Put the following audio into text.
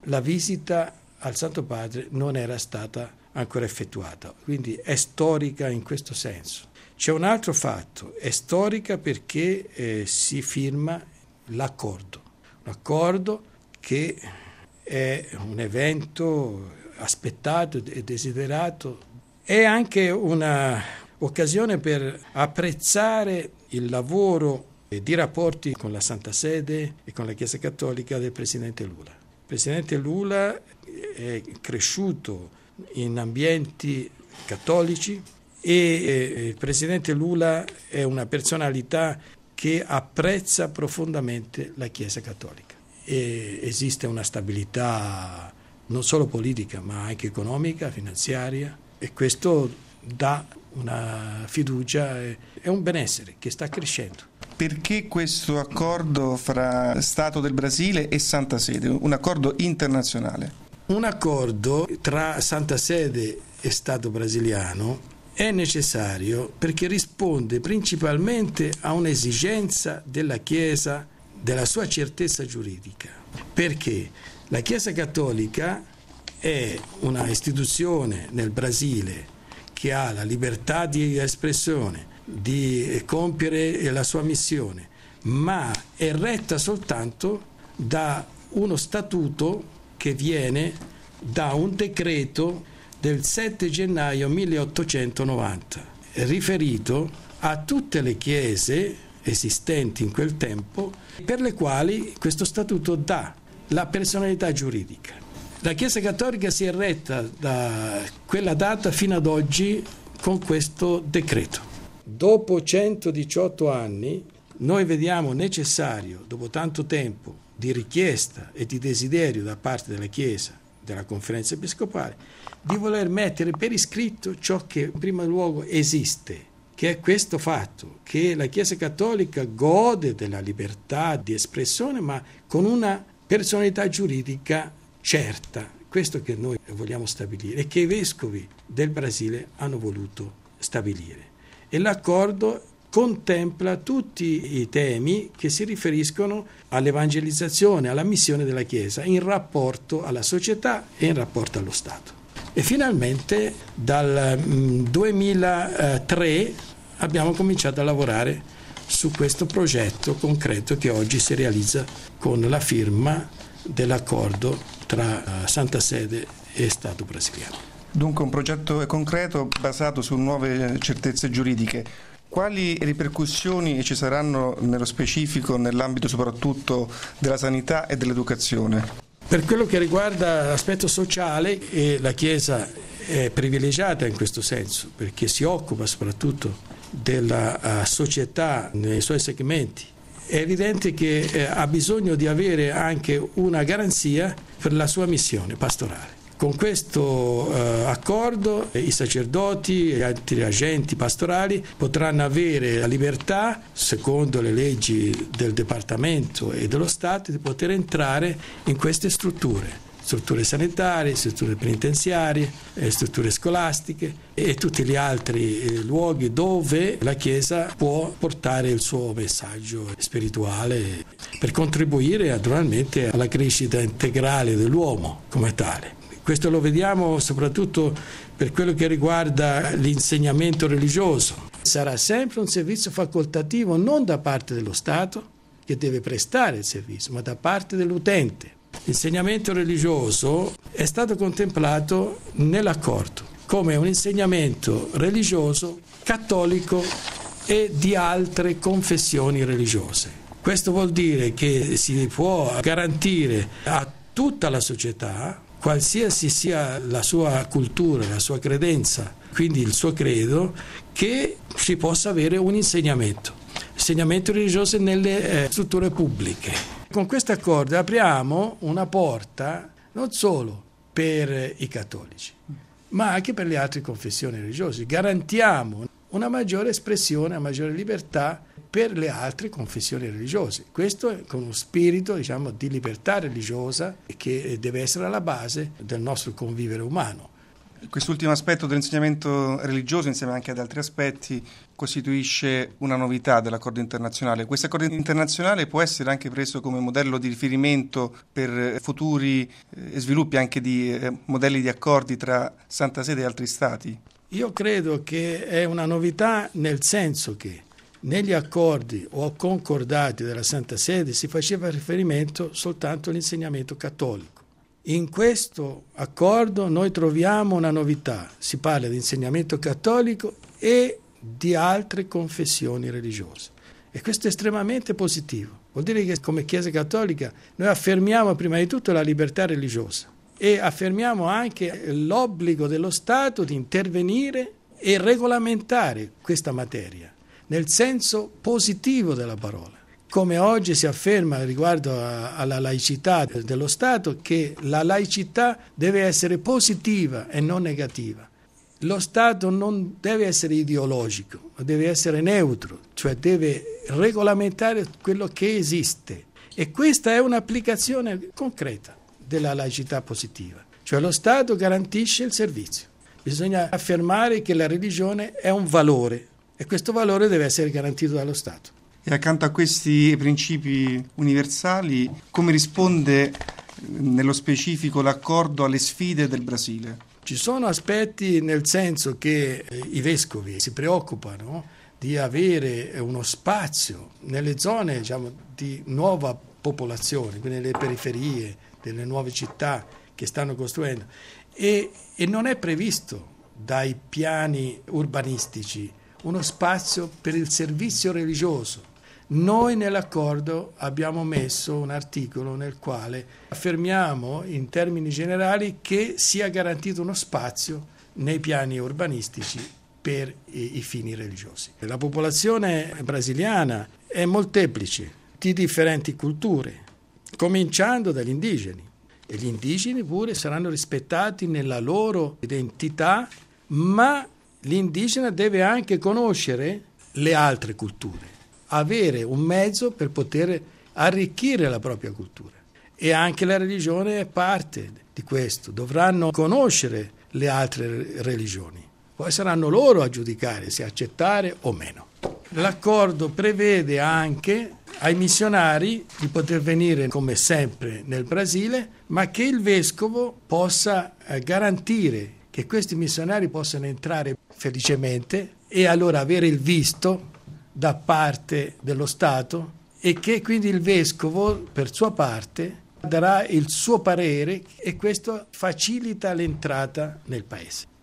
la visita al Santo Padre non era stata ancora effettuata, quindi è storica in questo senso. C'è un altro fatto, è storica perché si firma l'accordo, un accordo che è un evento aspettato e desiderato, è anche una occasione per apprezzare il lavoro di rapporti con la Santa Sede e con la Chiesa Cattolica del Presidente Lula. Il Presidente Lula è cresciuto in ambienti cattolici e il Presidente Lula è una personalità che apprezza profondamente la Chiesa Cattolica. E esiste una stabilità non solo politica ma anche economica, finanziaria, e questo dà una fiducia e un benessere che sta crescendo. Perché questo accordo fra Stato del Brasile e Santa Sede, un accordo internazionale? Un accordo tra Santa Sede e Stato brasiliano è necessario perché risponde principalmente a un'esigenza della Chiesa, della sua certezza giuridica. Perché la Chiesa Cattolica è una istituzione nel Brasile che ha la libertà di espressione, di compiere la sua missione, ma è retta soltanto da uno statuto che viene da un decreto del 7 gennaio 1890, riferito a tutte le chiese esistenti in quel tempo, per le quali questo statuto dà la personalità giuridica. La Chiesa Cattolica si è retta da quella data fino ad oggi con questo decreto. Dopo 118 anni noi vediamo necessario, dopo tanto tempo di richiesta e di desiderio da parte della Chiesa, della Conferenza Episcopale, di voler mettere per iscritto ciò che in primo luogo esiste, che è questo fatto, che la Chiesa Cattolica gode della libertà di espressione ma con una personalità giuridica certa, questo che noi vogliamo stabilire e che i vescovi del Brasile hanno voluto stabilire. E l'accordo contempla tutti i temi che si riferiscono all'evangelizzazione, alla missione della Chiesa in rapporto alla società e in rapporto allo Stato. E finalmente dal 2003 abbiamo cominciato a lavorare su questo progetto concreto che oggi si realizza con la firma dell'accordo tra Santa Sede e Stato brasiliano. Dunque un progetto concreto basato su nuove certezze giuridiche. Quali ripercussioni ci saranno nello specifico nell'ambito soprattutto della sanità e dell'educazione? Per quello che riguarda l'aspetto sociale, la Chiesa è privilegiata in questo senso perché si occupa soprattutto della società nei suoi segmenti. È evidente che ha bisogno di avere anche una garanzia per la sua missione pastorale. Con questo accordo i sacerdoti e gli altri agenti pastorali potranno avere la libertà, secondo le leggi del Dipartimento e dello Stato, di poter entrare in queste strutture sanitarie, strutture penitenziarie, strutture scolastiche e tutti gli altri luoghi dove la Chiesa può portare il suo messaggio spirituale per contribuire naturalmente alla crescita integrale dell'uomo come tale. Questo lo vediamo soprattutto per quello che riguarda l'insegnamento religioso. Sarà sempre un servizio facoltativo non da parte dello Stato che deve prestare il servizio, ma da parte dell'utente. L'insegnamento religioso è stato contemplato nell'accordo come un insegnamento religioso cattolico e di altre confessioni religiose. Questo vuol dire che si può garantire a tutta la società, qualsiasi sia la sua cultura, la sua credenza, quindi il suo credo, che si possa avere un insegnamento religioso nelle strutture pubbliche. Con questo accordo apriamo una porta non solo per i cattolici, ma anche per le altre confessioni religiose. Garantiamo una maggiore espressione, una maggiore libertà per le altre confessioni religiose. Questo con uno spirito, di libertà religiosa che deve essere alla base del nostro convivere umano. Quest'ultimo aspetto dell'insegnamento religioso, insieme anche ad altri aspetti, costituisce una novità dell'accordo internazionale. Questo accordo internazionale può essere anche preso come modello di riferimento per futuri sviluppi anche di modelli di accordi tra Santa Sede e altri Stati? Io credo che è una novità nel senso che negli accordi o concordati della Santa Sede si faceva riferimento soltanto all'insegnamento cattolico. In questo accordo noi troviamo una novità, si parla di insegnamento cattolico e di altre confessioni religiose e questo è estremamente positivo. Vuol dire che come Chiesa Cattolica noi affermiamo prima di tutto la libertà religiosa e affermiamo anche l'obbligo dello Stato di intervenire e regolamentare questa materia nel senso positivo della parola. Come oggi si afferma riguardo alla laicità dello Stato, che la laicità deve essere positiva e non negativa. Lo Stato non deve essere ideologico, ma deve essere neutro, cioè deve regolamentare quello che esiste. E questa è un'applicazione concreta della laicità positiva. Cioè lo Stato garantisce il servizio. Bisogna affermare che la religione è un valore e questo valore deve essere garantito dallo Stato. E accanto a questi principi universali, come risponde nello specifico l'accordo alle sfide del Brasile? Ci sono aspetti nel senso che i vescovi si preoccupano di avere uno spazio nelle zone, diciamo, di nuova popolazione, quindi nelle periferie, delle nuove città che stanno costruendo e non è previsto dai piani urbanistici uno spazio per il servizio religioso. Noi nell'accordo abbiamo messo un articolo nel quale affermiamo in termini generali che sia garantito uno spazio nei piani urbanistici per i fini religiosi. La popolazione brasiliana è molteplice, di differenti culture, cominciando dagli indigeni. E gli indigeni pure saranno rispettati nella loro identità, ma l'indigena deve anche conoscere le altre culture, avere un mezzo per poter arricchire la propria cultura. E anche la religione è parte di questo, dovranno conoscere le altre religioni. Poi saranno loro a giudicare se accettare o meno. L'accordo prevede anche ai missionari di poter venire come sempre nel Brasile, ma che il vescovo possa garantire che questi missionari possano entrare felicemente e allora avere il visto da parte dello Stato e che quindi il vescovo per sua parte darà il suo parere e questo facilita l'entrata nel paese.